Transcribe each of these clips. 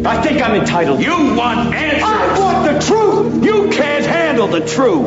I think I'm entitled. You want answers. I want the truth. You can't handle the truth.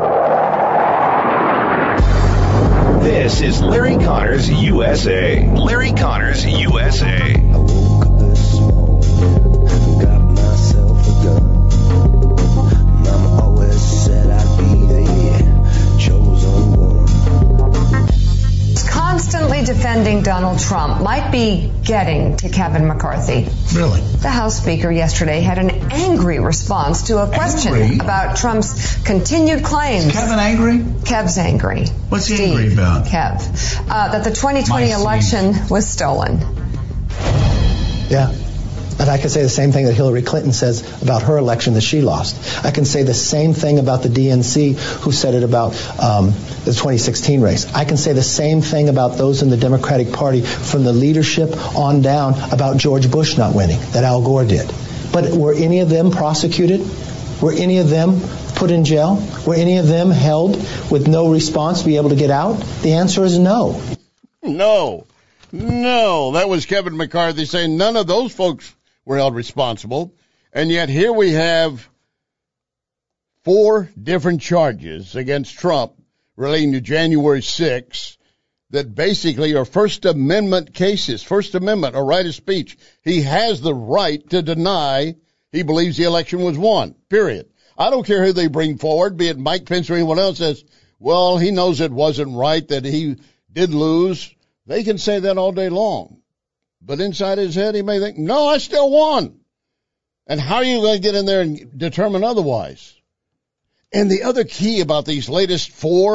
This is Larry Connors USA. Larry Connors USA. I woke up this morning, got myself a gun. Mama always said I'd be the chosen one. Constantly defending Donald Trump might be getting to Kevin McCarthy. Really? The House Speaker yesterday had an angry response to a question about Trump's continued claims. Is Kevin angry? Kev's angry. What's he angry about? Kev. That the 2020 election was stolen. Yeah. And I can say the same thing that Hillary Clinton says about her election that she lost. I can say the same thing about the DNC who said it about the 2016 race. I can say the same thing about those in the Democratic Party from the leadership on down about George Bush not winning, that Al Gore did. But were any of them prosecuted? Were any of them put in jail? Were any of them held with no response to be able to get out? The answer is no. No. That was Kevin McCarthy saying none of those folks were held responsible. And yet here we have 4 different charges against Trump relating to January 6th that basically are First Amendment cases. First Amendment, a right of speech. He has the right to deny he believes the election was won, period. I don't care who they bring forward, be it Mike Pence or anyone else says, well, he knows it wasn't right, that he did lose. They can say that all day long. But inside his head, he may think, no, I still won. And how are you going to get in there and determine otherwise? And the other key about these latest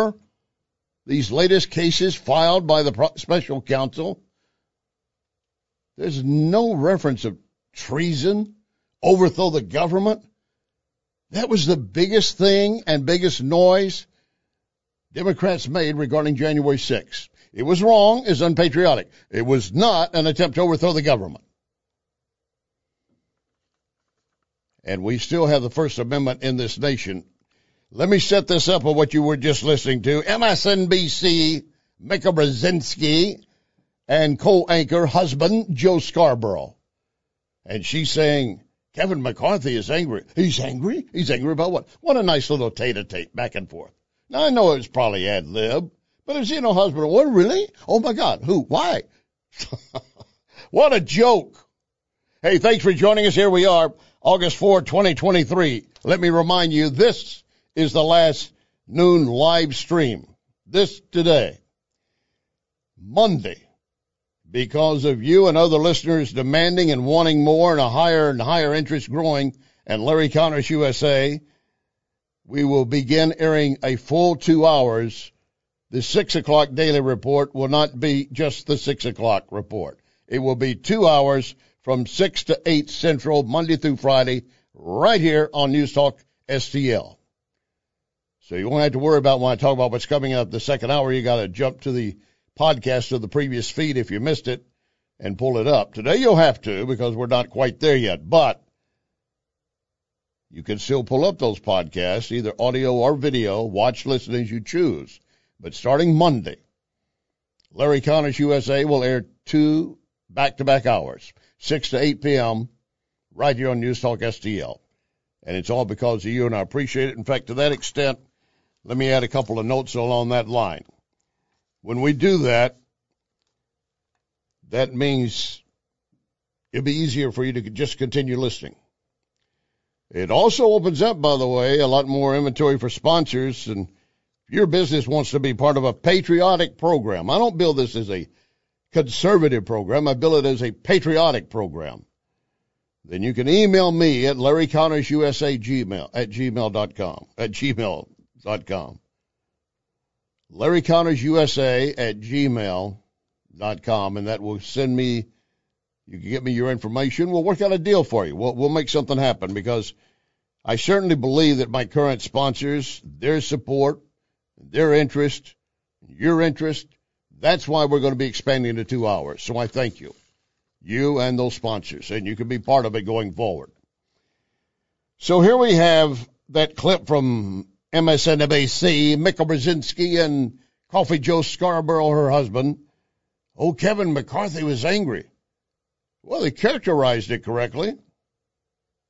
cases filed by the special counsel, there's no reference of treason, overthrow the government. That was the biggest thing and biggest noise Democrats made regarding January 6th. It was wrong, it's unpatriotic. It was not an attempt to overthrow the government. And we still have the First Amendment in this nation. Let me set this up with what you were just listening to. MSNBC, Mika Brzezinski, and co-anchor husband Joe Scarborough. And she's saying, Kevin McCarthy is angry. He's angry? He's angry about what? What a nice little tete-a-tete back and forth. Now, I know it was probably ad-lib. But is he no husband? What, really? Oh, my God. Who? Why? What a joke. Hey, thanks for joining us. Here we are, August 4, 2023. Let me remind you, this is the last noon live stream. This today, Monday, because of you and other listeners demanding and wanting more and higher interest growing, and Larry Connors USA, we will begin airing a full 2 hours. The 6 o'clock daily report will not be just the 6 o'clock report. It will be 2 hours from 6 to 8 Central, Monday through Friday, right here on News Talk STL. So you won't have to worry about when I talk about what's coming up the second hour. You got to jump to the podcast of the previous feed if you missed it and pull it up. Today you'll have to because we're not quite there yet, but you can still pull up those podcasts, either audio or video, watch, listen as you choose. But starting Monday, Larry Connors USA will air 2 back-to-back hours, 6 to 8 p.m., right here on News Talk STL. And it's all because of you, and I appreciate it. In fact, to that extent, let me add a couple of notes along that line. When we do that, that means it'll be easier for you to just continue listening. It also opens up, by the way, a lot more inventory for sponsors, and your business wants to be part of a patriotic program. I don't build this as a conservative program. I build it as a patriotic program. Then you can email me at LarryConnorsUSA@gmail.com. LarryConnorsUSA@gmail.com, and that will send me, you can get me your information. We'll work out a deal for you. We'll make something happen because I certainly believe that my current sponsors, their support, their interest, your interest, that's why we're going to be expanding to 2 hours. So I thank you, you and those sponsors, and you can be part of it going forward. So here we have that clip from MSNBC, Mika Brzezinski and Coffee Joe Scarborough, her husband. Oh, Kevin McCarthy was angry. Well, they characterized it correctly.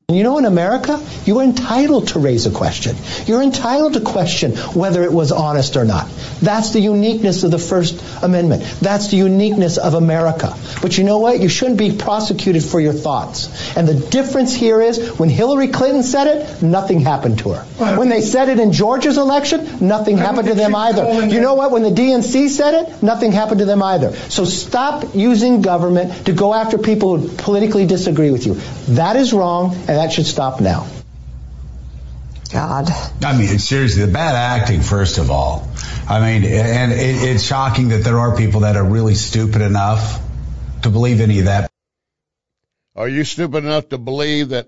You know, in America, you're entitled to raise a question. You're entitled to question whether it was honest or not. That's the uniqueness of the First Amendment. That's the uniqueness of America. But you know what? You shouldn't be prosecuted for your thoughts. And the difference here is, when Hillary Clinton said it, nothing happened to her. When they said it in Georgia's election, nothing happened to them either. You know what? When the DNC said it, nothing happened to them either. So stop using government to go after people who politically disagree with you. That is wrong, and that should stop now. God. I mean, seriously, the bad acting, first of all. I mean, and it's shocking that there are people that are really stupid enough to believe any of that. Are you stupid enough to believe that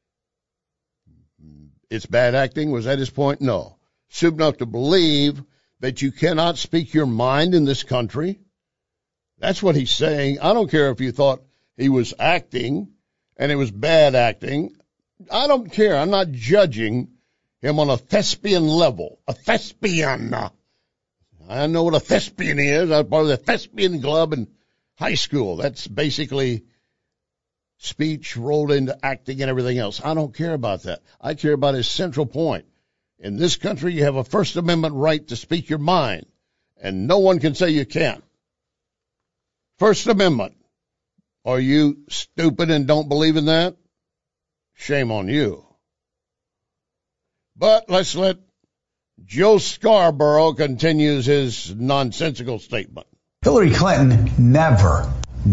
it's bad acting? Was that his point? No. Stupid enough to believe that you cannot speak your mind in this country? That's what he's saying. I don't care if you thought he was acting and it was bad acting. I don't care. I'm not judging him on a thespian level. A thespian. I know what a thespian is. I was part of the thespian club in high school. That's basically speech rolled into acting and everything else. I don't care about that. I care about his central point. In this country, you have a First Amendment right to speak your mind, and no one can say you can't. First Amendment. Are you stupid and don't believe in that? Shame on you. But let's let Joe Scarborough continues his nonsensical statement. Hillary Clinton never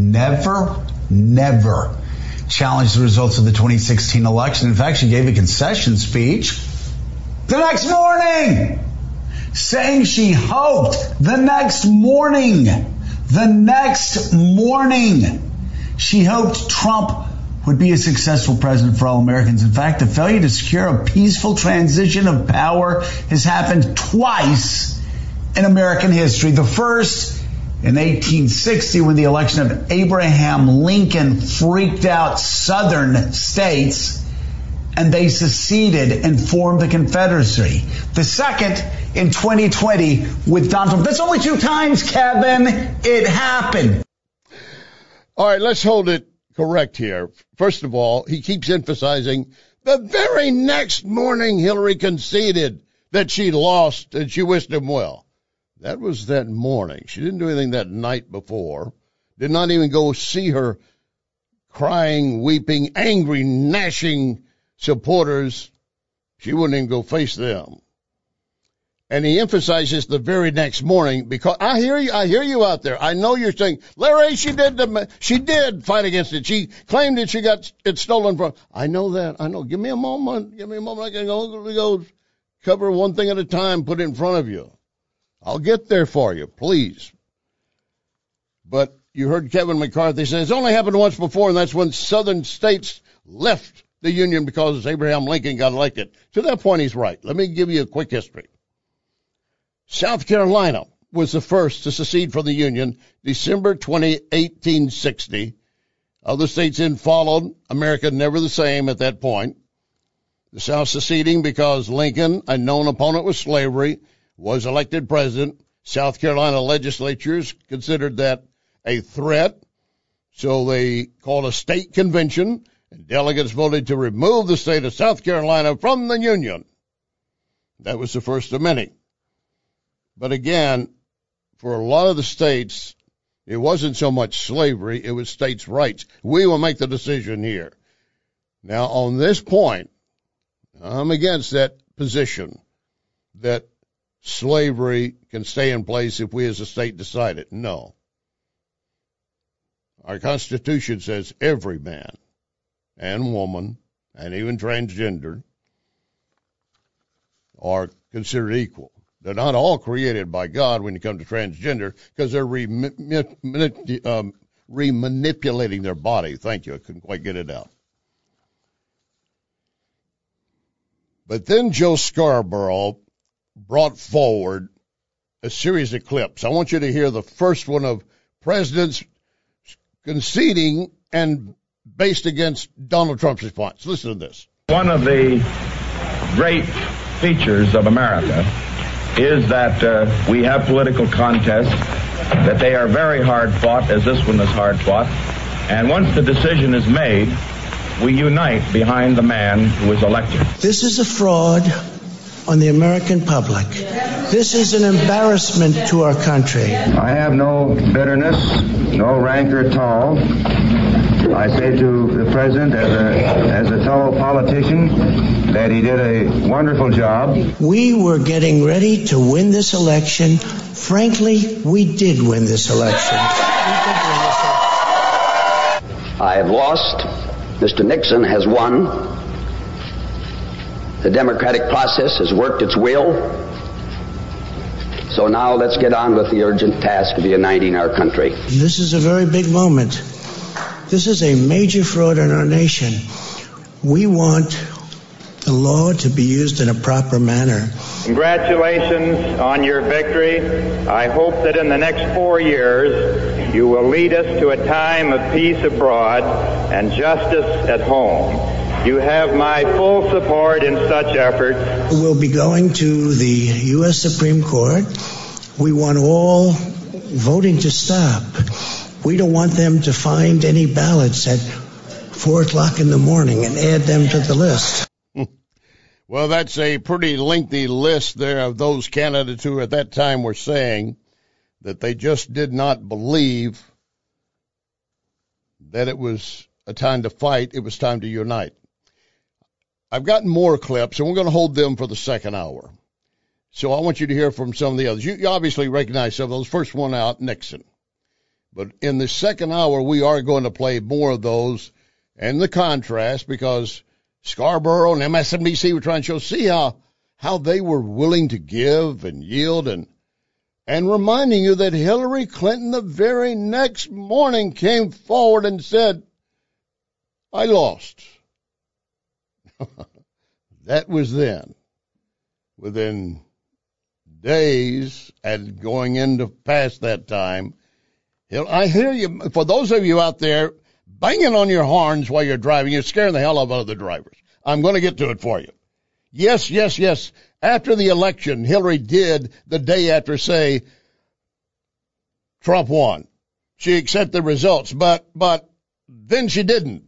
challenged the results of the 2016 election. In fact, she gave a concession speech the next morning, saying she hoped the next morning, she hoped Trump would be a successful president for all Americans. In fact, the failure to secure a peaceful transition of power has happened twice in American history. The first in 1860, when the election of Abraham Lincoln freaked out southern states, and they seceded and formed the Confederacy. The second in 2020 with Donald Trump. That's only 2 times, Kevin. It happened. All right, let's hold it correct here. First of all, he keeps emphasizing the very next morning Hillary conceded that she lost and she wished him well. That was that morning. She didn't do anything that night before. Did not even go see her crying, weeping, angry, gnashing supporters. She wouldn't even go face them. And he emphasizes the very next morning, because I hear you out there. I know you're saying, Larry, she did fight against it. She claimed that she got it stolen from. I know that. I know. Give me a moment. I can go cover one thing at a time, put it in front of you. I'll get there for you, please. But you heard Kevin McCarthy say it's only happened once before, and that's when southern states left the Union because Abraham Lincoln got elected. To that point, he's right. Let me give you a quick history. South Carolina was the first to secede from the Union, December 20, 1860. Other states then followed. America never the same at that point. The South seceding because Lincoln, a known opponent with slavery, was elected president. South Carolina legislatures considered that a threat, so they called a state convention, and delegates voted to remove the state of South Carolina from the Union. That was the first of many. But again, for a lot of the states, it wasn't so much slavery, it was states' rights. We will make the decision here. Now, on this point, I'm against that position that slavery can stay in place if we as a state decide it. No. Our Constitution says every man and woman, and even transgender, are considered equal. They're not all created by God when you come to transgender, because they're remanipulating their body. Thank you. I couldn't quite get it out. But then Joe Scarborough brought forward a series of clips. I want you to hear the first one of presidents conceding and based against Donald Trump's response. Listen to this. One of the great features of America is that we have political contests, that they are very hard fought, as this one is hard fought. And once the decision is made, we unite behind the man who was elected. This is a fraud on the American public. This is an embarrassment to our country. I have no bitterness, no rancor at all. I say to the president, as a fellow politician, that he did a wonderful job. We were getting ready to win this election. Frankly, we did win this election. I have lost. Mr. Nixon has won. The democratic process has worked its will. So now let's get on with the urgent task of uniting our country. This is a very big moment. This is a major fraud in our nation. We want the law to be used in a proper manner. Congratulations on your victory. I hope that in the next 4 years you will lead us to a time of peace abroad and justice at home. You have my full support in such efforts. We'll be going to the U.S. Supreme Court. We want all voting to stop. We don't want them to find any ballots at 4 o'clock in the morning and add them to the list. Well, that's a pretty lengthy list there of those candidates who at that time were saying that they just did not believe that it was a time to fight, it was time to unite. I've gotten more clips, and we're going to hold them for the second hour. So I want you to hear from some of the others. You obviously recognize some of those. First one out, Nixon. But in the second hour, we are going to play more of those and the contrast, because Scarborough and MSNBC were trying to see how they were willing to give and yield, and reminding you that Hillary Clinton the very next morning came forward and said, I lost. That was then. Within days and going into past that time, I hear you, for those of you out there banging on your horns while you're driving, you're scaring the hell out of other drivers. I'm going to get to it for you. Yes, yes, yes. After the election, Hillary did the day after say Trump won. She accepted the results, but then she didn't.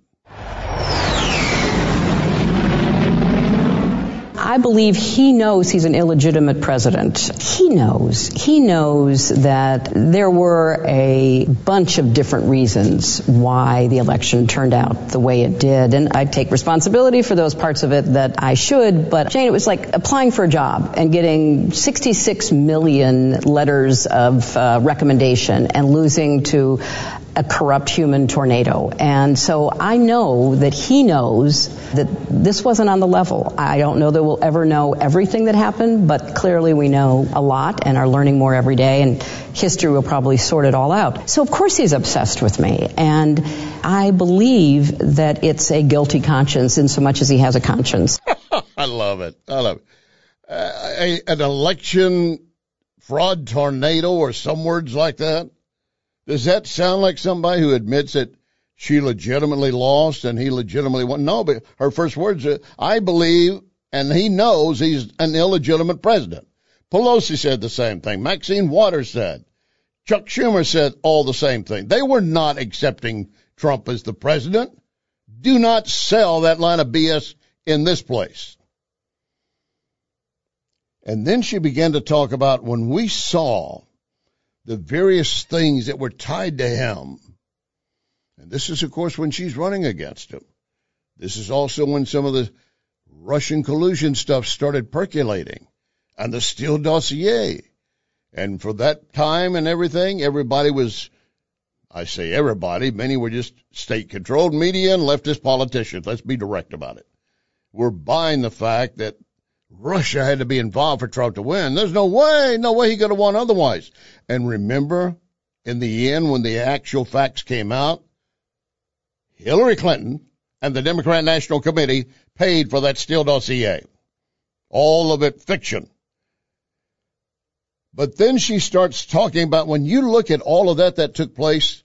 I believe he knows he's an illegitimate president. He knows that there were a bunch of different reasons why the election turned out the way it did. And I take responsibility for those parts of it that I should. But, Jane, it was like applying for a job and getting 66 million letters of recommendation and losing to a corrupt human tornado. And so I know that he knows that this wasn't on the level. I don't know that we'll ever know everything that happened, but clearly we know a lot and are learning more every day, and history will probably sort it all out. So of course he's obsessed with me, and I believe that it's a guilty conscience in so much as he has a conscience. I love it. An election fraud tornado or some words like that. Does that sound like somebody who admits that she legitimately lost and he legitimately won? No, but her first words are, I believe, and he knows he's an illegitimate president. Pelosi said the same thing. Maxine Waters said. Chuck Schumer said all the same thing. They were not accepting Trump as the president. Do not sell that line of BS in this place. And then she began to talk about when we saw the various things that were tied to him. And this is, of course, when she's running against him. This is also when some of the Russian collusion stuff started percolating, and the Steele dossier. And for that time and everything, everybody was, I say everybody, many were just state-controlled media and leftist politicians. Let's be direct about it. We're buying the fact that Russia had to be involved for Trump to win. There's no way he could have won otherwise. And remember, in the end, when the actual facts came out, Hillary Clinton and the Democrat National Committee paid for that Steele dossier. All of it fiction. But then she starts talking about when you look at all of that took place,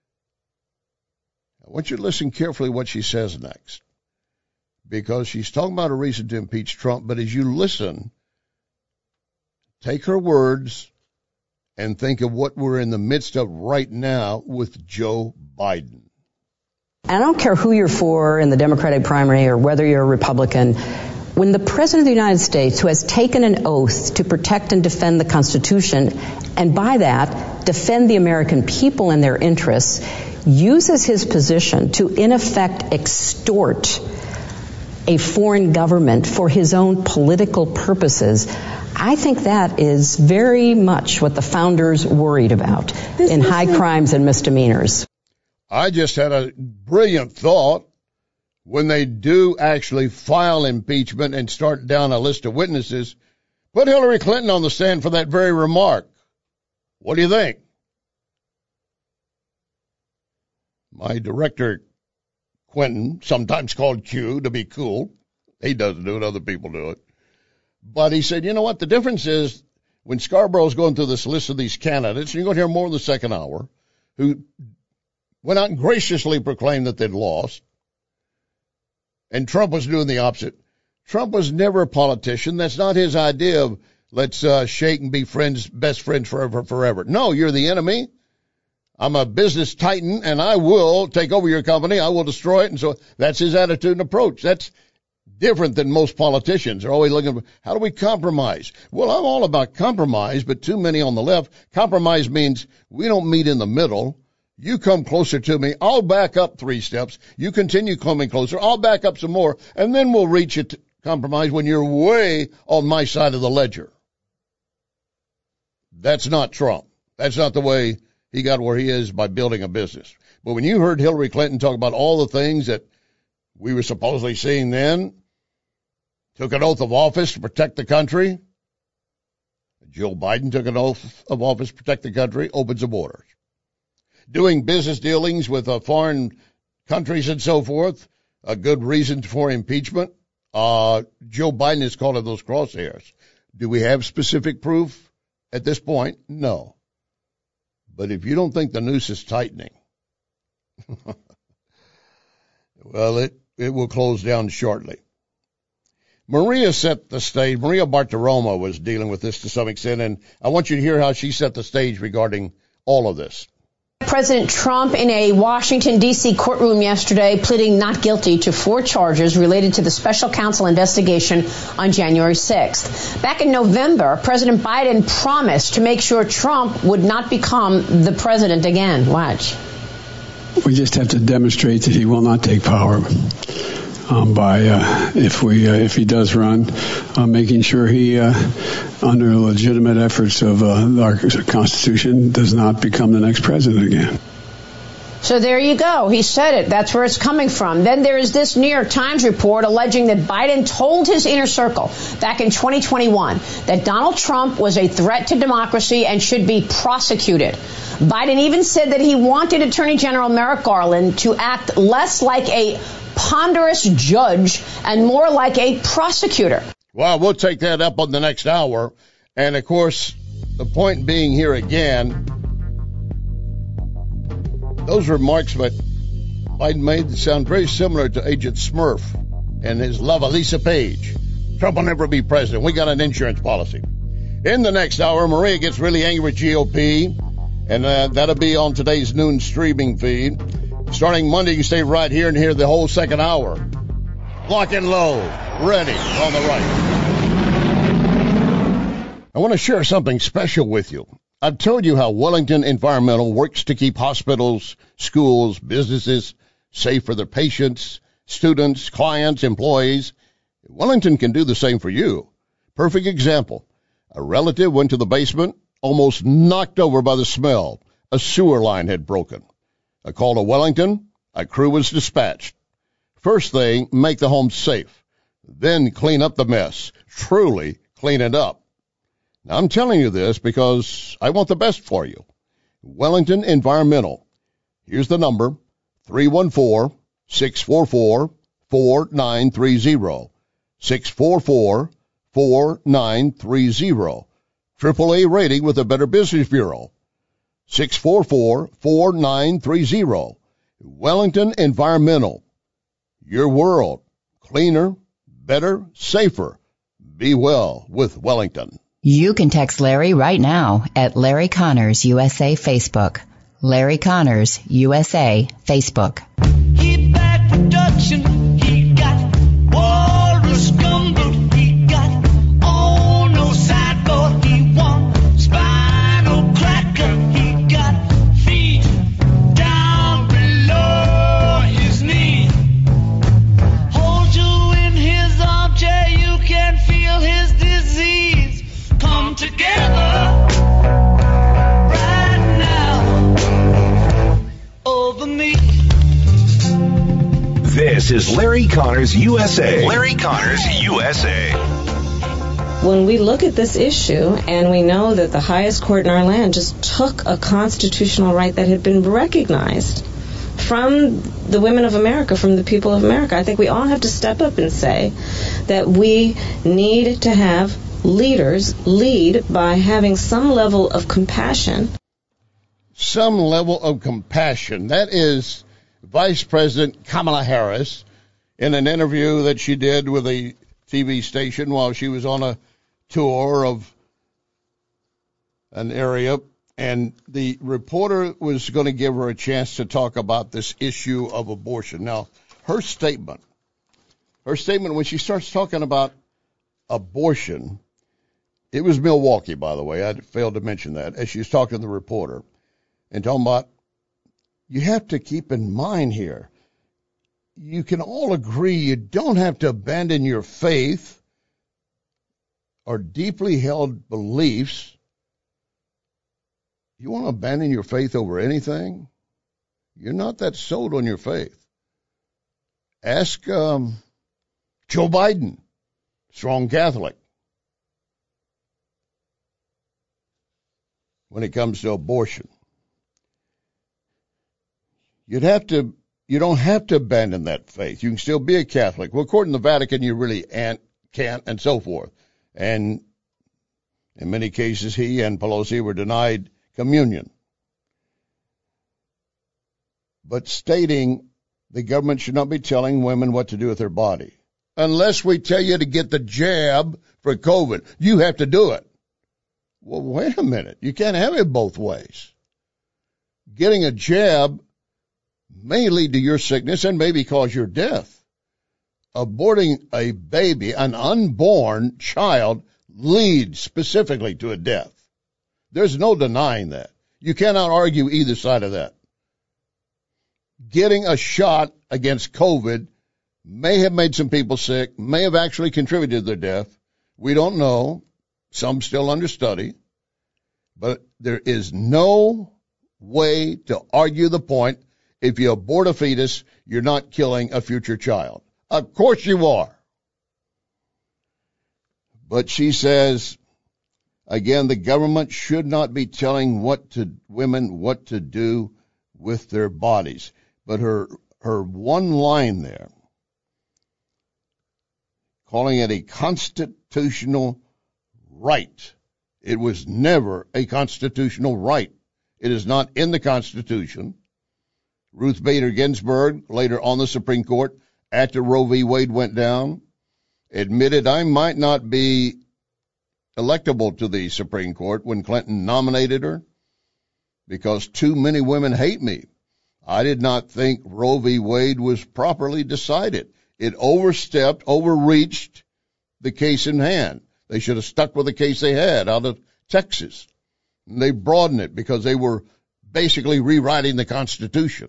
I want you to listen carefully what she says next. Because she's talking about a reason to impeach Trump, but as you listen, take her words and think of what we're in the midst of right now with Joe Biden. I don't care who you're for in the Democratic primary or whether you're a Republican. When the President of the United States, who has taken an oath to protect and defend the Constitution, and by that, defend the American people and their interests, uses his position to, in effect, extort a foreign government for his own political purposes, I think that is very much what the founders worried about in high crimes and misdemeanors. I just had a brilliant thought. When they do actually file impeachment and start down a list of witnesses, put Hillary Clinton on the stand for that very remark. What do you think? My director, Quentin, sometimes called Q to be cool. He doesn't do it, other people do it. But he said, you know what, the difference is when Scarborough's going through this list of these candidates, and you're going to hear more in the second hour, who went out and graciously proclaimed that they'd lost, and Trump was doing the opposite. Trump was never a politician. That's not his idea of let's shake and be friends, best friends forever. No, you're the enemy. I'm a business titan, and I will take over your company. I will destroy it. And so that's his attitude and approach. That's different than most politicians. They're always looking for, how do we compromise? Well, I'm all about compromise, but too many on the left. Compromise means we don't meet in the middle. You come closer to me. I'll back up 3 steps. You continue coming closer. I'll back up some more, and then we'll reach a compromise when you're way on my side of the ledger. That's not Trump. That's not the way he got where he is by building a business. But when you heard Hillary Clinton talk about all the things that we were supposedly seeing then, took an oath of office to protect the country. Joe Biden took an oath of office to protect the country, opens the borders. Doing business dealings with foreign countries and so forth, a good reason for impeachment. Joe Biden has called it those crosshairs. Do we have specific proof at this point? No. But if you don't think the noose is tightening, well, it will close down shortly. Maria set the stage. Maria Bartiromo was dealing with this to some extent, and I want you to hear how she set the stage regarding all of this. President Trump in a Washington, D.C. courtroom yesterday pleading not guilty to 4 charges related to the special counsel investigation on January 6th. Back in November, President Biden promised to make sure Trump would not become the president again. Watch. We just have to demonstrate that he will not take power by if he does run, making sure he, under legitimate efforts of our Constitution, does not become the next president again. So there you go. He said it. That's where it's coming from. Then there is this New York Times report alleging that Biden told his inner circle back in 2021 that Donald Trump was a threat to democracy and should be prosecuted. Biden even said that he wanted Attorney General Merrick Garland to act less like a ponderous judge and more like a prosecutor. Well, we'll take that up on the next hour. And, of course, the point being here again, those remarks that Biden made sound very similar to Agent Smurf and his love of Lisa Page. Trump will never be president. We got an insurance policy. In the next hour, Maria gets really angry with GOP, and that'll be on today's noon streaming feed. Starting Monday, you can stay right here and hear the whole second hour. Lock and load. Ready on the right. I want to share something special with you. I've told you how Wellington Environmental works to keep hospitals, schools, businesses safe for their patients, students, clients, employees. Wellington can do the same for you. Perfect example. A relative went to the basement, almost knocked over by the smell. A sewer line had broken. A call to Wellington, a crew was dispatched. First thing, make the home safe. Then clean up the mess. Truly clean it up. Now, I'm telling you this because I want the best for you. Wellington Environmental. Here's the number, 314-644-4930. 644-4930. AAA rating with the Better Business Bureau. 644-4930. Wellington Environmental. Your world. Cleaner, better, safer. Be well with Wellington. You can text Larry right now at Larry Connors USA Facebook. Larry Connors USA Facebook. Reconstruction, he got walrus gumbo, he got on no sideboard, he won spinal cracker, he got feet down below his knee. Hold you in his armchair, you can feel his disease come together right now over me. This is Larry Connors USA. Larry Connors USA. When we look at this issue and we know that the highest court in our land just took a constitutional right that had been recognized from the women of America, from the people of America, I think we all have to step up and say that we need to have leaders lead by having some level of compassion. Some level of compassion. That is Vice President Kamala Harris in an interview that she did with a TV station while she was on a tour of an area, and the reporter was going to give her a chance to talk about this issue of abortion. Now, her statement when she starts talking about abortion, it was Milwaukee, by the way. I failed to mention that as she was talking to the reporter and talking about, you have to keep in mind here, you can all agree you don't have to abandon your faith or deeply held beliefs. You want to abandon your faith over anything? You're not that sold on your faith. Ask Joe Biden, strong Catholic. When it comes to abortion, you don't have to abandon that faith. You can still be a Catholic. Well, according to the Vatican, you really can't, and so forth. And in many cases, he and Pelosi were denied communion. But stating the government should not be telling women what to do with their body. Unless we tell you to get the jab for COVID, you have to do it. Well, wait a minute. You can't have it both ways. Getting a jab may lead to your sickness and maybe cause your death. Aborting a baby, an unborn child, leads specifically to a death. There's no denying that. You cannot argue either side of that. Getting a shot against COVID may have made some people sick, may have actually contributed to their death. We don't know. Some still under study. But there is no way to argue the point. If you abort a fetus, you're not killing a future child. Of course you are. But she says, again, the government should not be telling women what to do with their bodies. But her one line there, calling it a constitutional right. It was never a constitutional right. It is not in the Constitution. Ruth Bader Ginsburg, later on the Supreme Court, after Roe v. Wade went down, admitted, I might not be electable to the Supreme Court when Clinton nominated her because too many women hate me. I did not think Roe v. Wade was properly decided. It overreached the case in hand. They should have stuck with the case they had out of Texas. And they broadened it because they were basically rewriting the Constitution.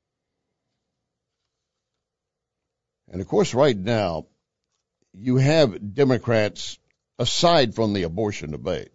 And, of course, right now, you have Democrats, aside from the abortion debate,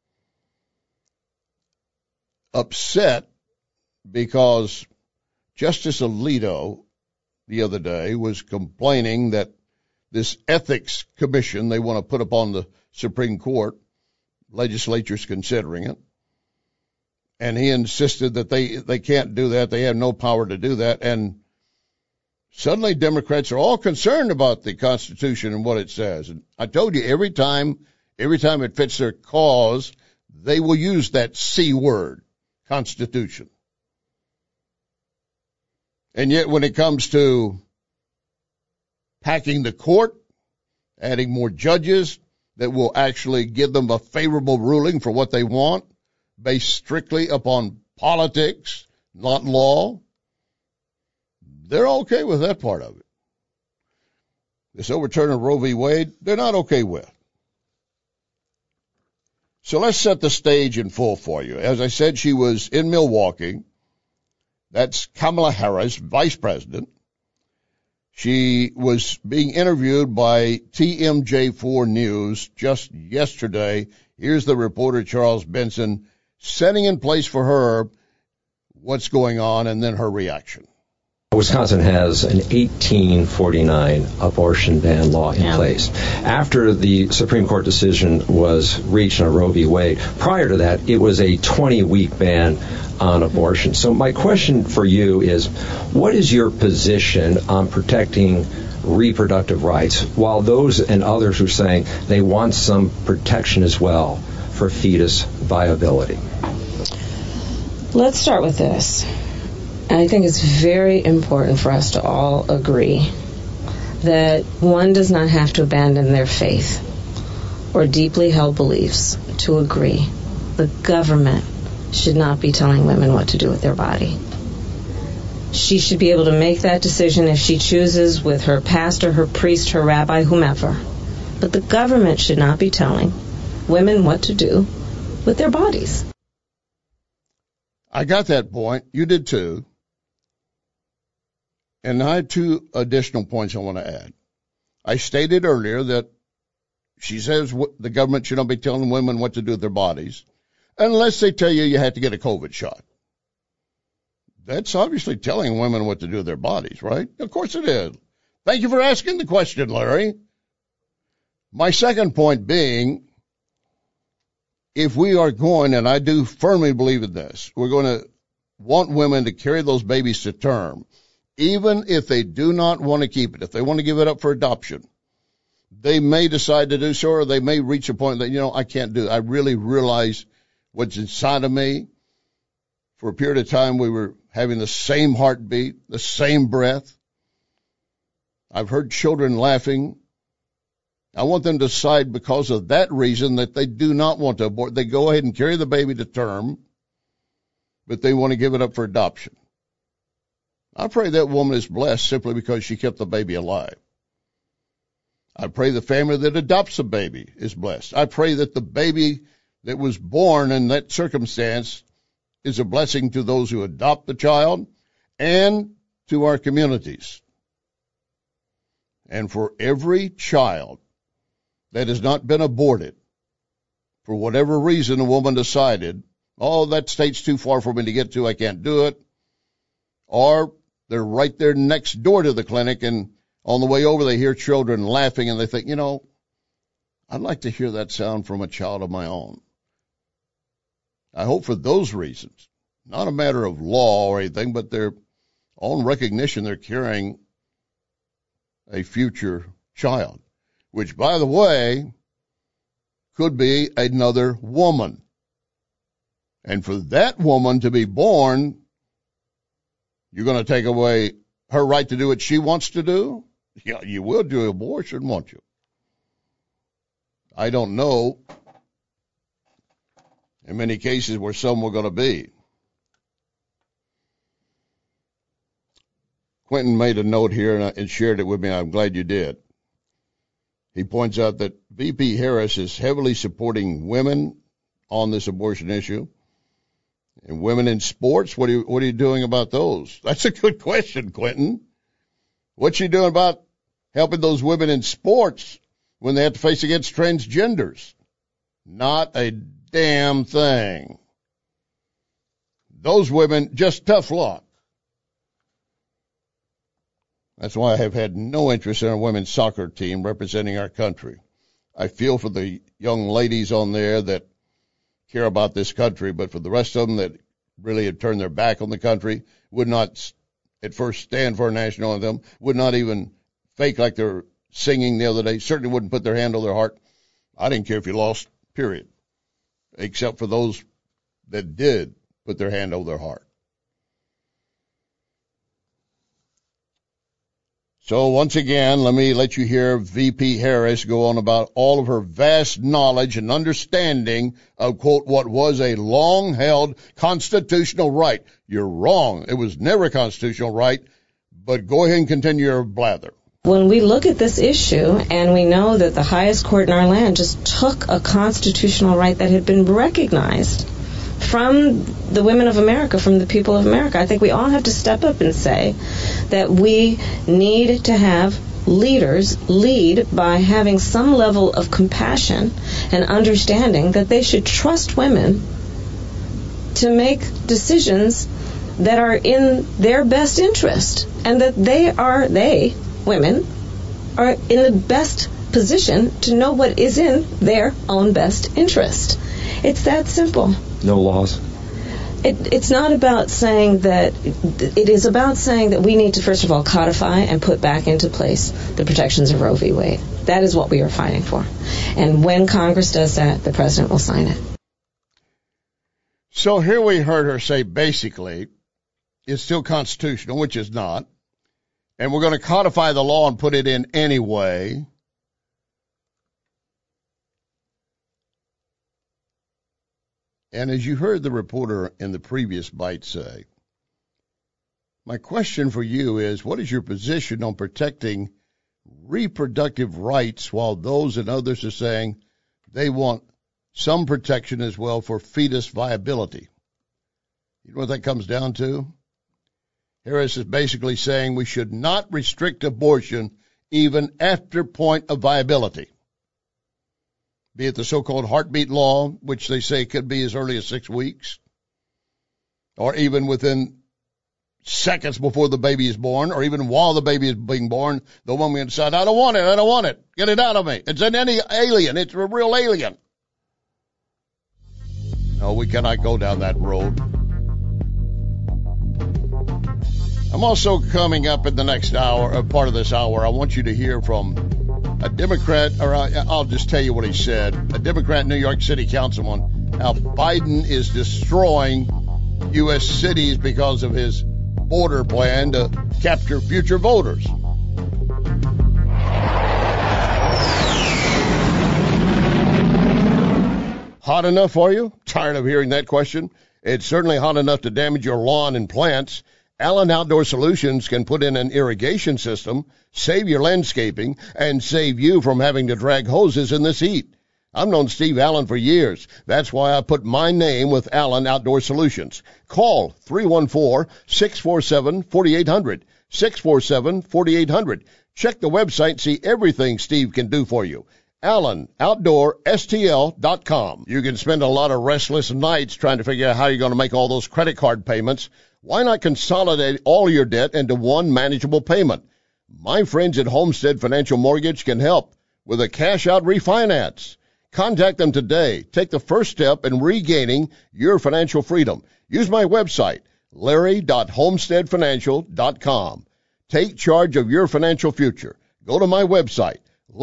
upset because Justice Alito the other day was complaining that this ethics commission they want to put upon the Supreme Court, legislature's considering it, and he insisted that they can't do that. They have no power to do that. And suddenly Democrats are all concerned about the Constitution and what it says. And I told you, every time it fits their cause, they will use that C word, Constitution. And yet when it comes to packing the court, adding more judges that will actually give them a favorable ruling for what they want, based strictly upon politics, not law, they're okay with that part of it. this overturn of Roe v. Wade, they're not okay with. So let's set the stage in full for you. As I said, she was in Milwaukee. That's Kamala Harris, vice president. She was being interviewed by TMJ4 News just yesterday. Here's the reporter, Charles Benson, setting in place for her what's going on and then her reaction. Wisconsin has an 1849 abortion ban law in place. After the Supreme Court decision was reached on Roe v. Wade, prior to that, it was a 20-week ban on abortion. So my question for you is, what is your position on protecting reproductive rights, while those and others are saying they want some protection as well for fetus viability? Let's start with this. I think it's very important for us to all agree that one does not have to abandon their faith or deeply held beliefs to agree. The government should not be telling women what to do with their body. She should be able to make that decision if she chooses with her pastor, her priest, her rabbi, whomever. But the government should not be telling women what to do with their bodies. I got that point. You did too. And I have two additional points I want to add. I stated earlier that she says the government should not be telling women what to do with their bodies unless they tell you have to get a COVID shot. That's obviously telling women what to do with their bodies, right? Of course it is. Thank you for asking the question, Larry. My second point being, if we are going, and I do firmly believe in this, we're going to want women to carry those babies to term, even if they do not want to keep it, if they want to give it up for adoption, they may decide to do so, or they may reach a point that, I can't do it. I really realize what's inside of me. For a period of time, we were having the same heartbeat, the same breath. I've heard children laughing. I want them to decide because of that reason that they do not want to abort. They go ahead and carry the baby to term, but they want to give it up for adoption. I pray that woman is blessed simply because she kept the baby alive. I pray the family that adopts a baby is blessed. I pray that the baby that was born in that circumstance is a blessing to those who adopt the child and to our communities. And for every child that has not been aborted, for whatever reason a woman decided, that state's too far for me to get to, I can't do it, or they're right there next door to the clinic, and on the way over they hear children laughing, and they think, I'd like to hear that sound from a child of my own. I hope for those reasons, not a matter of law or anything, but their own recognition they're carrying a future child, which, by the way, could be another woman. And for that woman to be born, you're going to take away her right to do what she wants to do? Yeah, you will do abortion, won't you? I don't know in many cases where some were going to be. Quentin made a note here and shared it with me. I'm glad you did. He points out that VP Harris is heavily supporting women on this abortion issue. And women in sports, what are you doing about those? That's a good question, Quentin. What's she doing about helping those women in sports when they have to face against transgenders? Not a damn thing. Those women, just tough luck. That's why I have had no interest in a women's soccer team representing our country. I feel for the young ladies on there that care about this country, but for the rest of them that really had turned their back on the country, would not at first stand for our national anthem, would not even fake like they're singing the other day, certainly wouldn't put their hand on their heart. I didn't care if you lost, period, except for those that did put their hand over their heart. So once again, let me let you hear VP Harris go on about all of her vast knowledge and understanding of, quote, what was a long-held constitutional right. You're wrong. It was never a constitutional right, but go ahead and continue your blather. When we look at this issue and we know that the highest court in our land just took a constitutional right that had been recognized from the women of America, from the people of America, I think we all have to step up and say that we need to have leaders lead by having some level of compassion and understanding that they should trust women to make decisions that are in their best interest, and that women, are in the best position to know what is in their own best interest. It's that simple. No laws. It's not about saying that. It is about saying that we need to, first of all, codify and put back into place the protections of Roe v. Wade. That is what we are fighting for. And when Congress does that, the president will sign it. So here we heard her say basically it's still constitutional, which is not. And we're going to codify the law and put it in anyway. And as you heard the reporter in the previous bite say, my question for you is, what is your position on protecting reproductive rights while those and others are saying they want some protection as well for fetus viability? You know what that comes down to? Harris is basically saying we should not restrict abortion even after point of viability. Be it the so-called heartbeat law, which they say could be as early as 6 weeks, or even within seconds before the baby is born, or even while the baby is being born, the woman can decide, I don't want it, get it out of me. It's an alien, it's a real alien. No, we cannot go down that road. I'm also coming up in the next hour, part of this hour, I want you to hear from a Democrat, or I'll just tell you what he said, a Democrat New York City councilman, how Biden is destroying U.S. cities because of his border plan to capture future voters. Hot enough for you? Tired of hearing that question? It's certainly hot enough to damage your lawn and plants. Allen Outdoor Solutions can put in an irrigation system, save your landscaping, and save you from having to drag hoses in this heat. I've known Steve Allen for years. That's why I put my name with Allen Outdoor Solutions. Call 314-647-4800, 647-4800. Check the website, see everything Steve can do for you. AllenOutdoorSTL.com. You can spend a lot of restless nights trying to figure out how you're going to make all those credit card payments. Why not consolidate all your debt into one manageable payment? My friends at Homestead Financial Mortgage can help with a cash-out refinance. Contact them today. Take the first step in regaining your financial freedom. Use my website, larry.homesteadfinancial.com. Take charge of your financial future. Go to my website,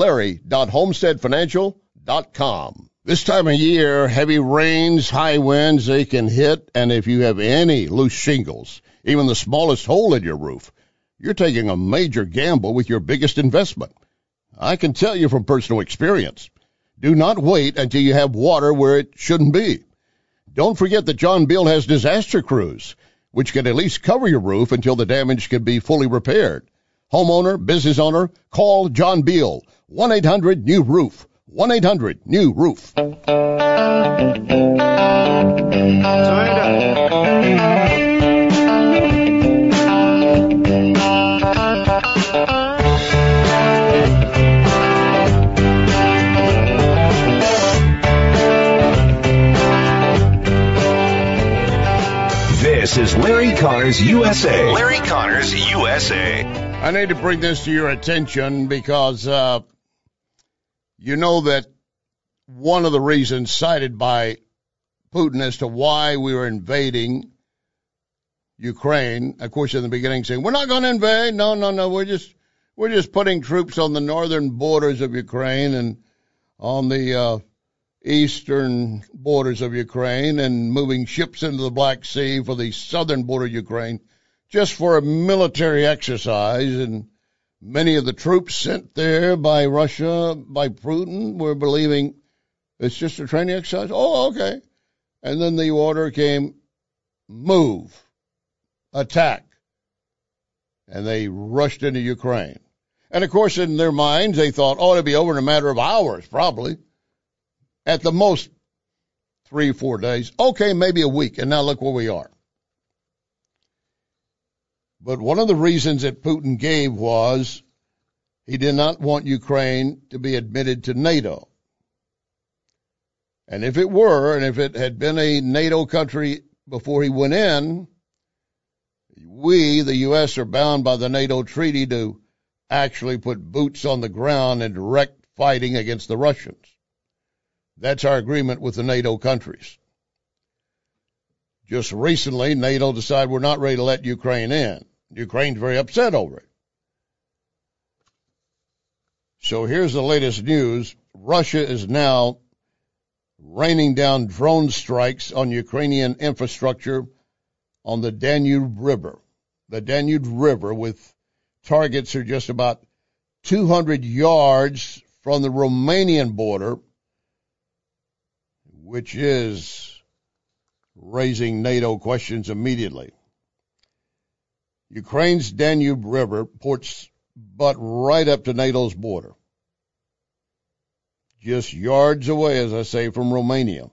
larry.homesteadfinancial.com. This time of year, heavy rains, high winds, they can hit, and if you have any loose shingles, even the smallest hole in your roof, you're taking a major gamble with your biggest investment. I can tell you from personal experience. Do not wait until you have water where it shouldn't be. Don't forget that John Beal has disaster crews, which can at least cover your roof until the damage can be fully repaired. Homeowner, business owner, call John Beal, 1-800-NEW-ROOF. 1-800-NEW-ROOF. This is Larry Connors USA. Larry Connors USA. I need to bring this to your attention because you know that one of the reasons cited by Putin as to why we were invading Ukraine, of course, in the beginning saying, we're not going to invade. No, we're just putting troops on the northern borders of Ukraine and on the eastern borders of Ukraine and moving ships into the Black Sea for the southern border of Ukraine just for a military exercise. And many of the troops sent there by Russia, by Putin, were believing it's just a training exercise. Oh, okay. And then the order came, move, attack. And they rushed into Ukraine. And, of course, in their minds, they thought, oh, it'll be over in a matter of hours, probably. At the most, 3 or 4 days. Okay, maybe a week. And now look where we are. But one of the reasons that Putin gave was he did not want Ukraine to be admitted to NATO. And if it were, and if it had been a NATO country before he went in, we, the U.S., are bound by the NATO treaty to actually put boots on the ground in direct fighting against the Russians. That's our agreement with the NATO countries. Just recently, NATO decided we're not ready to let Ukraine in. Ukraine's very upset over it. So here's the latest news. Russia is now raining down drone strikes on Ukrainian infrastructure on the Danube River. The Danube River, with targets are just about 200 yards from the Romanian border, which is raising NATO questions immediately. Ukraine's Danube River ports butt right up to NATO's border, just yards away, as I say, from Romania.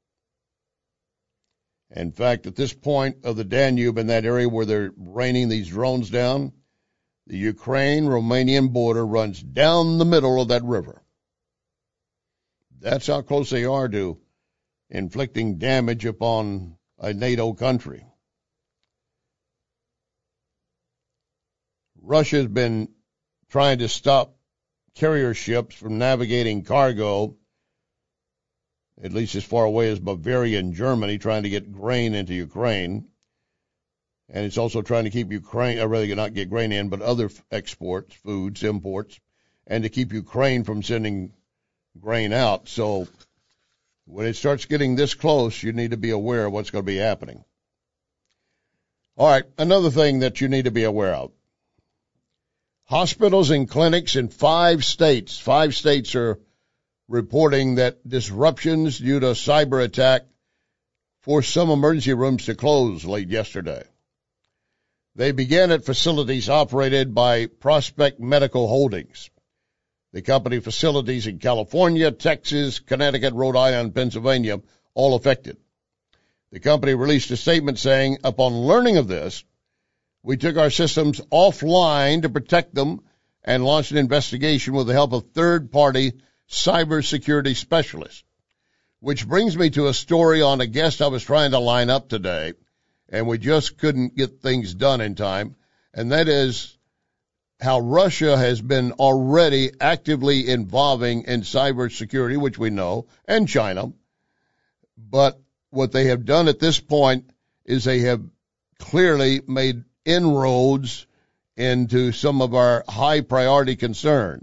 In fact, at this point of the Danube, in that area where they're raining these drones down, the Ukraine-Romanian border runs down the middle of that river. That's how close they are to inflicting damage upon a NATO country. Russia has been trying to stop carrier ships from navigating cargo, at least as far away as Bavaria in Germany, trying to get grain into Ukraine. And it's also trying to keep Ukraine, or rather not get grain in, but other exports, foods, imports, and to keep Ukraine from sending grain out. So when it starts getting this close, you need to be aware of what's going to be happening. All right, another thing that you need to be aware of. Hospitals and clinics in 5 states are reporting that disruptions due to a cyber attack forced some emergency rooms to close late yesterday. They began at facilities operated by Prospect Medical Holdings. The company facilities in California, Texas, Connecticut, Rhode Island, Pennsylvania, all affected. The company released a statement saying, upon learning of this, we took our systems offline to protect them and launched an investigation with the help of third-party cybersecurity specialists. Which brings me to a story on a guest I was trying to line up today, and we just couldn't get things done in time, and that is how Russia has been already actively involving in cybersecurity, which we know, and China. But what they have done at this point is they have clearly made inroads into some of our high priority concerns,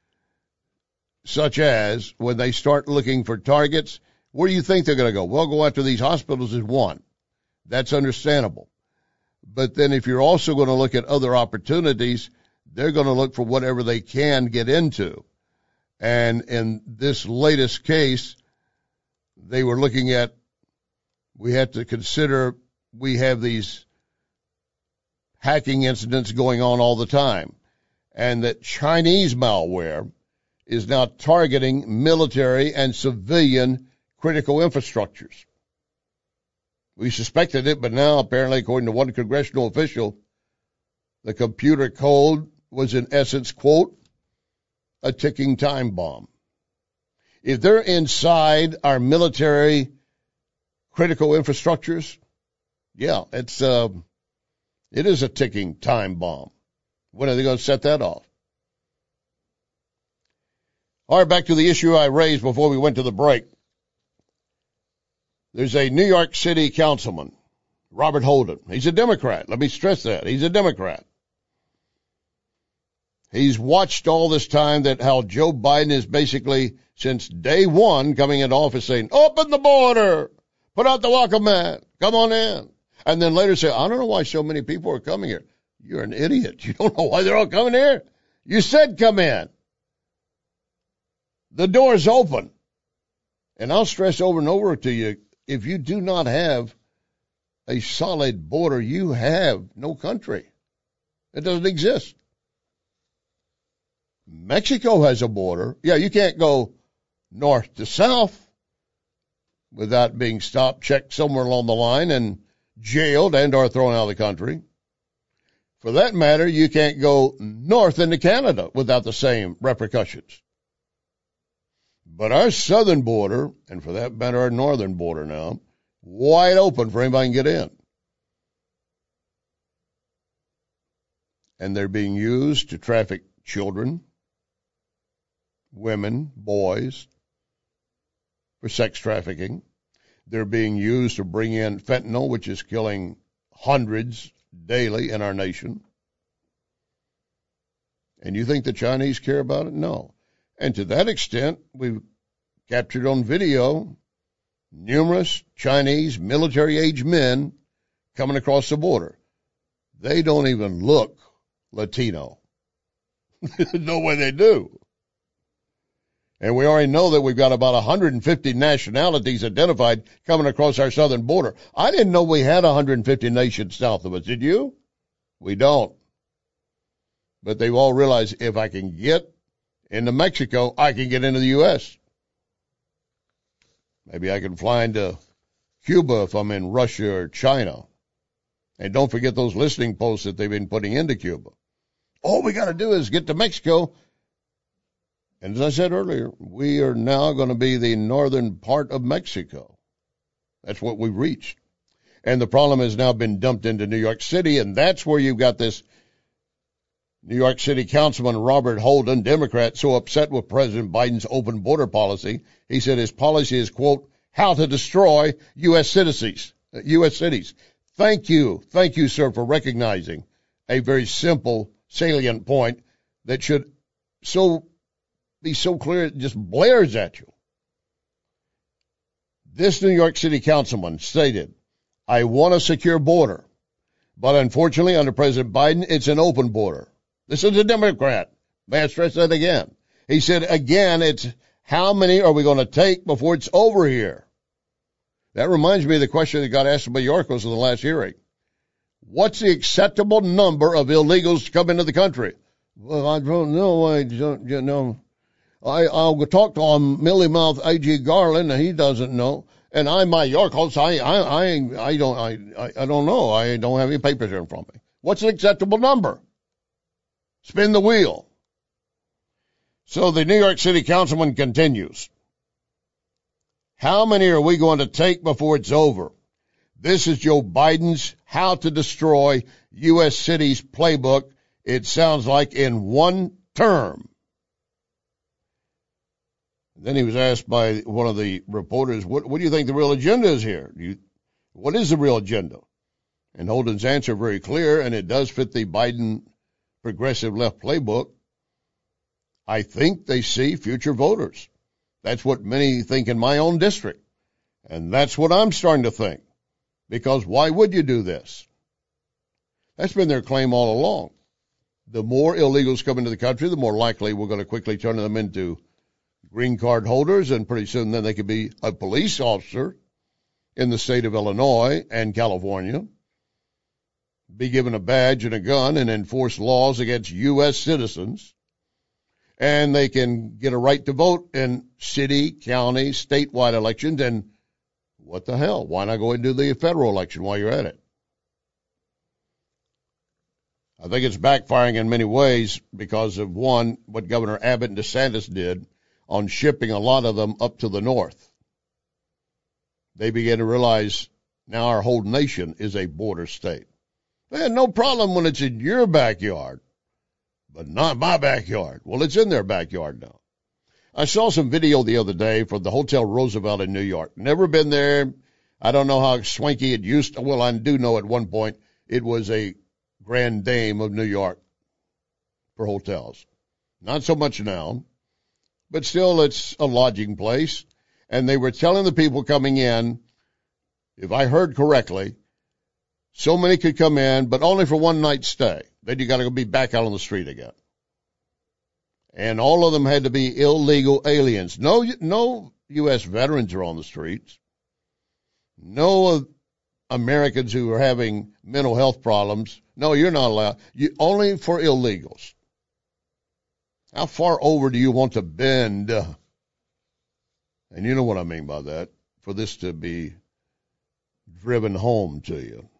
such as when they start looking for targets, where do you think they're going to go? Well, go after these hospitals is one. That's understandable. But then if you're also going to look at other opportunities, they're going to look for whatever they can get into. And in this latest case, they were looking at, we have to consider we have these hacking incidents going on all the time, and that Chinese malware is now targeting military and civilian critical infrastructures. We suspected it, but now apparently, according to one congressional official, the computer code was in essence, quote, a ticking time bomb. If they're inside our military critical infrastructures, yeah, it is a ticking time bomb. When are they going to set that off? All right, back to the issue I raised before we went to the break. There's a New York City councilman, Robert Holden. He's a Democrat. Let me stress that. He's a Democrat. He's watched all this time that how Joe Biden is basically, since day one, coming into office saying, open the border, put out the welcome mat, come on in. And then later say, I don't know why so many people are coming here. You're an idiot. You don't know why they're all coming here. You said come in. The door's open. And I'll stress over and over to you, if you do not have a solid border, you have no country. It doesn't exist. Mexico has a border. Yeah, you can't go north to south without being stopped, checked somewhere along the line, and jailed and or thrown out of the country. For that matter, you can't go north into Canada without the same repercussions. But our southern border, and for that matter our northern border now, wide open for anybody to get in. And they're being used to traffic children, women, boys, for sex trafficking. They're being used to bring in fentanyl, which is killing hundreds daily in our nation. And you think the Chinese care about it? No. And to that extent, we've captured on video numerous Chinese military-age men coming across the border. They don't even look Latino. No way they do. And we already know that we've got about 150 nationalities identified coming across our southern border. I didn't know we had 150 nations south of us. Did you? We don't. But they've all realized if I can get into Mexico, I can get into the U.S. Maybe I can fly into Cuba if I'm in Russia or China. And don't forget those listening posts that they've been putting into Cuba. All we got to do is get to Mexico. And as I said earlier, we are now going to be the northern part of Mexico. That's what we've reached. And the problem has now been dumped into New York City, and that's where you've got this New York City Councilman Robert Holden, Democrat, so upset with President Biden's open border policy. He said his policy is, quote, how to destroy U.S. cities. Thank you, sir, for recognizing a very simple, salient point that should be so clear it just blares at you. This New York City councilman stated, I want a secure border, but unfortunately under President Biden, it's an open border. This is a Democrat. May I stress that again? He said, again, it's how many are we going to take before it's over here? That reminds me of the question that got asked by Mayorkas in the last hearing. What's the acceptable number of illegals to come into the country? Well, I don't know. I'll talk to Millie Mouth A.G. Garland, and he doesn't know. And I'm Mayorkas. I don't know. I don't have any papers here in front of me. What's an acceptable number? Spin the wheel. So the New York City councilman continues. How many are we going to take before it's over? This is Joe Biden's How to Destroy U.S. Cities playbook. It sounds like in one term. Then he was asked by one of the reporters, what do you think the real agenda is here? What is the real agenda? And Holden's answer very clear, and it does fit the Biden progressive left playbook. I think they see future voters. That's what many think in my own district. And that's what I'm starting to think. Because why would you do this? That's been their claim all along. The more illegals come into the country, the more likely we're going to quickly turn them into green card holders, and pretty soon then they could be a police officer in the state of Illinois and California, be given a badge and a gun and enforce laws against U.S. citizens, and they can get a right to vote in city, county, statewide elections, and what the hell? Why not go and do the federal election while you're at it? I think it's backfiring in many ways because of, one, what Governor Abbott and DeSantis did on shipping a lot of them up to the north. They began to realize now our whole nation is a border state. They had no problem when it's in your backyard, but not my backyard. Well, it's in their backyard now. I saw some video the other day from the Hotel Roosevelt in New York. Never been there. I don't know how swanky it used to. Well, I do know at one point it was a grand dame of New York for hotels. Not so much now, but still it's a lodging place. And they were telling the people coming in, if I heard correctly, so many could come in, but only for one night stay. Then you got to be back out on the street again. And all of them had to be illegal aliens. No U.S. veterans are on the streets. No Americans who are having mental health problems. No, you're not allowed. Only for illegals. How far over do you want to bend? And you know what I mean by that, for this to be driven home to you.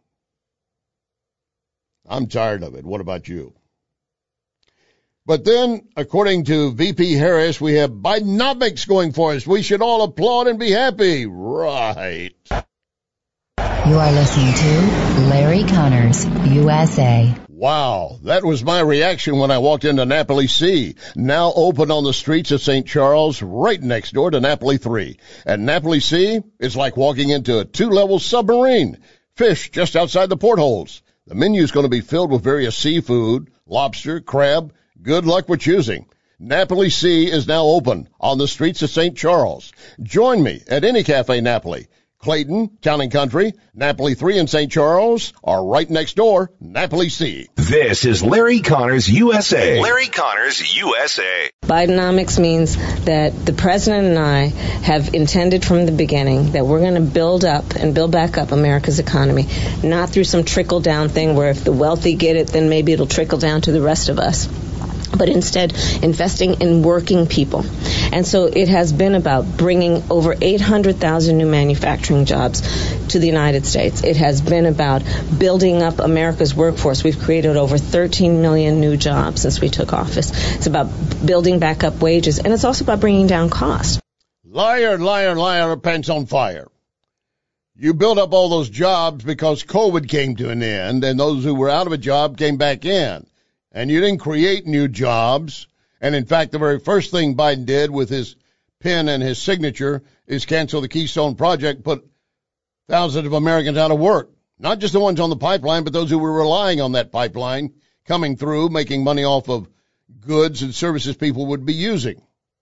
I'm tired of it. What about you? But then, according to VP Harris, we have Bidenomics going for us. We should all applaud and be happy. Right. You are listening to Larry Connors, USA. Wow, that was my reaction when I walked into Napoli C, now open on the streets of St. Charles, right next door to Napoli 3. And Napoli C is like walking into a 2-level submarine. Fish just outside the portholes. The menu is going to be filled with various seafood, lobster, crab. Good luck with choosing. Napoli C is now open on the streets of St. Charles. Join me at any Cafe Napoli. Clayton, Town and Country, Napoli 3 and St. Charles are right next door, Napoli C. This is Larry Connors, USA. Larry Connors, USA. Bidenomics means that the president and I have intended from the beginning that we're going to build up and build back up America's economy, not through some trickle-down thing where if the wealthy get it, then maybe it'll trickle down to the rest of us. But instead investing in working people. And so it has been about bringing over 800,000 new manufacturing jobs to the United States. It has been about building up America's workforce. We've created over 13 million new jobs since we took office. It's about building back up wages, and it's also about bringing down costs. Liar, liar, liar, pants on fire. You built up all those jobs because COVID came to an end, and those who were out of a job came back in. And you didn't create new jobs. And, in fact, the very first thing Biden did with his pen and his signature is cancel the Keystone Project, put thousands of Americans out of work. Not just the ones on the pipeline, but those who were relying on that pipeline coming through, making money off of goods and services people would be using.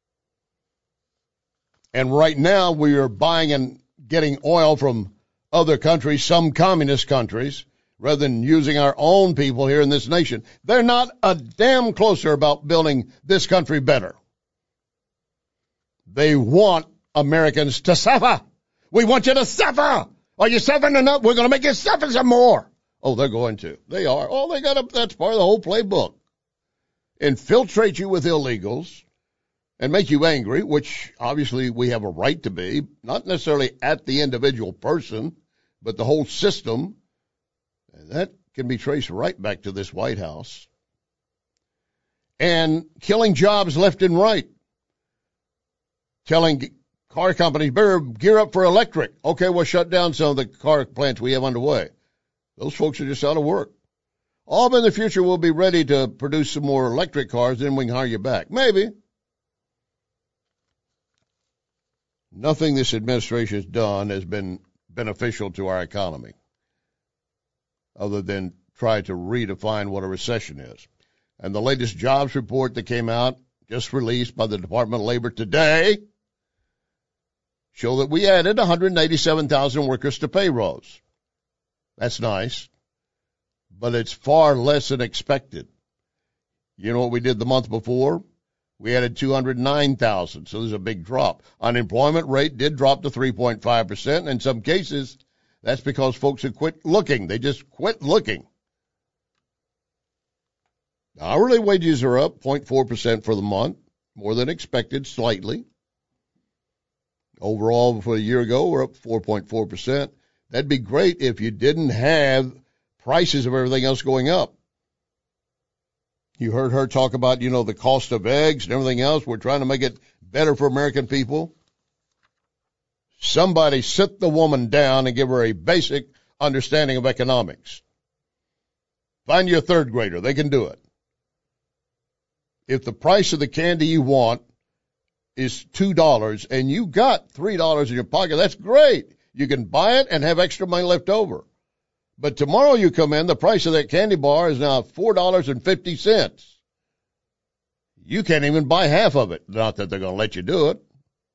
And right now we are buying and getting oil from other countries, some communist countries, rather than using our own people here in this nation. They're not a damn closer about building this country better. They want Americans to suffer. We want you to suffer. Are you suffering enough? We're going to make you suffer some more. Oh, they're going to. They are. Oh, that's part of the whole playbook. Infiltrate you with illegals and make you angry, which obviously we have a right to be, not necessarily at the individual person, but the whole system. And that can be traced right back to this White House. And killing jobs left and right. Telling car companies, better gear up for electric. Okay, we'll shut down some of the car plants we have underway. Those folks are just out of work. All in the future, we'll be ready to produce some more electric cars, then we can hire you back. Maybe. Nothing this administration has done has been beneficial to our economy, other than try to redefine what a recession is. And the latest jobs report that came out, just released by the Department of Labor today, show that we added 187,000 workers to payrolls. That's nice, but it's far less than expected. You know what we did the month before? We added 209,000, so there's a big drop. Unemployment rate did drop to 3.5%, and in some cases, that's because folks have quit looking. They just quit looking. Hourly wages are up 0.4% for the month, more than expected, slightly. Overall, for a year ago, we're up 4.4%. That'd be great if you didn't have prices of everything else going up. You heard her talk about, the cost of eggs and everything else. We're trying to make it better for American people. Somebody sit the woman down and give her a basic understanding of economics. Find you a third grader. They can do it. If the price of the candy you want is $2 and you got $3 in your pocket, that's great. You can buy it and have extra money left over. But tomorrow you come in, the price of that candy bar is now $4.50. You can't even buy half of it. Not that they're going to let you do it.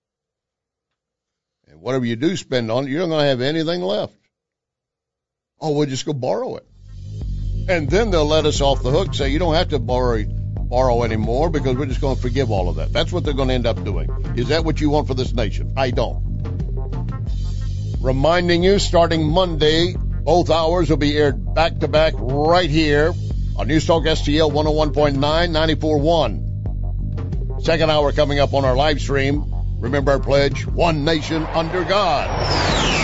And whatever you do spend on it, you're not going to have anything left. Oh, we'll just go borrow it. And then they'll let us off the hook, say you don't have to borrow anymore because we're just going to forgive all of that. That's what they're going to end up doing. Is that what you want for this nation? I don't. Reminding you, starting Monday, both hours will be aired back-to-back right here on News Talk STL 101.9, 94.1. Second hour coming up on our live stream. Remember our pledge, one nation under God.